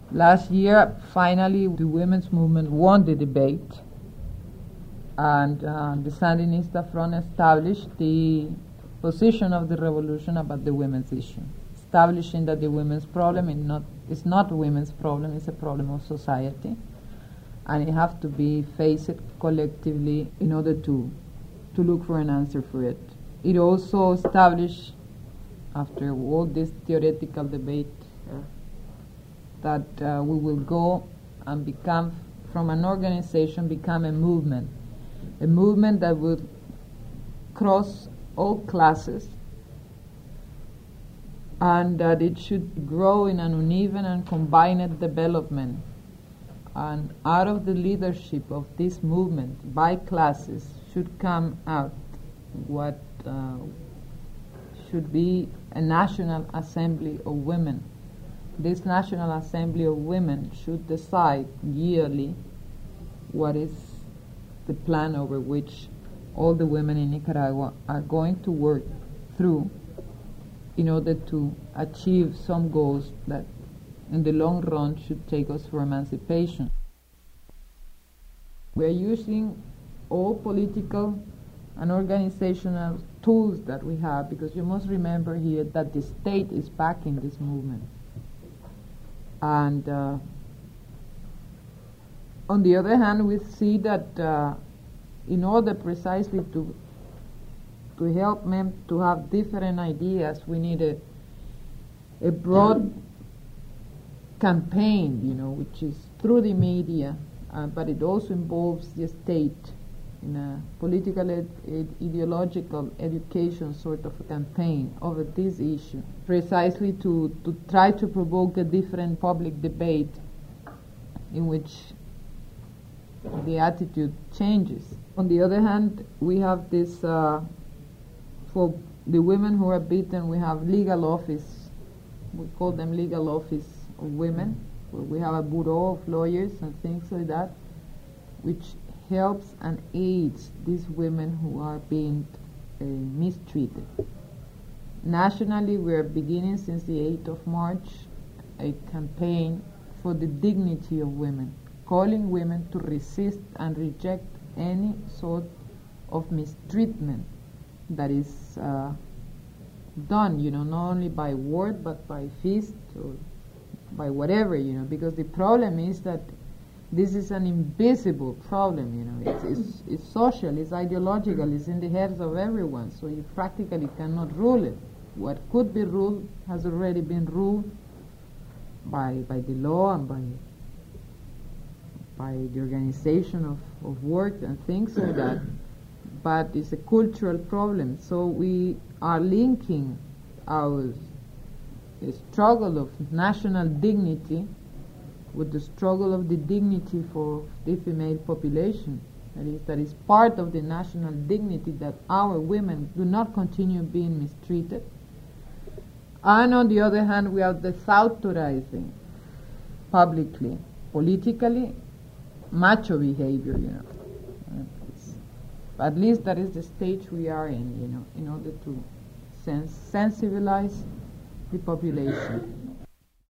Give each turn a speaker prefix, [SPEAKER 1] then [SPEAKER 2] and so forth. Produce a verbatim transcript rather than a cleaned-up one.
[SPEAKER 1] Last year, finally, the women's movement won the debate, and uh, the Sandinista Front established the position of the revolution about the women's issue, establishing that the women's problem is not, is not a women's problem, it's a problem of society, and it has to be faced collectively in order to, to look for an answer for it. It also established, after all this theoretical debate, uh, that uh, we will go and become, from an organization, become a movement, a movement that will cross all classes, and that it should grow in an uneven and combined development. And out of the leadership of this movement by classes should come out what uh, should be a National Assembly of Women. This National Assembly of Women should decide yearly what is the plan over which all the women in Nicaragua are going to work through in order to achieve some goals that in the long run should take us for emancipation. We are using all political and organizational tools that we have, because you must remember here that the state is backing this movement. And uh, on the other hand, we see that uh, in order precisely to to help men to have different ideas, we need a, a broad campaign, you know, which is through the media, uh, but it also involves the state in a political, ed- ed- ideological education sort of a campaign over this issue, precisely to, to try to provoke a different public debate in which the attitude changes. On the other hand, we have this, uh, for the women who are beaten, we have legal office, we call them legal office of women, where we have a bureau of lawyers and things like that, which helps and aids these women who are being uh, mistreated. Nationally, we are beginning since the eighth of March a campaign for the dignity of women, calling women to resist and reject any sort of mistreatment that is uh, done, you know, not only by word but by fist or by whatever, you know, because the problem is that this is an invisible problem, you know. It's, it's, it's social, it's ideological, it's in the heads of everyone, so you practically cannot rule it. What could be ruled has already been ruled by by the law and by by the organization of, of work and things like that. But it's a cultural problem, so we are linking our struggle of national dignity with the struggle of the dignity for the female population. That is, that is part of the national dignity, that our women do not continue being mistreated. And on the other hand, we are desautorizing publicly, politically, macho behavior, you know. It's, at least that is the stage we are in, you know, in order to sens- sensibilize the population.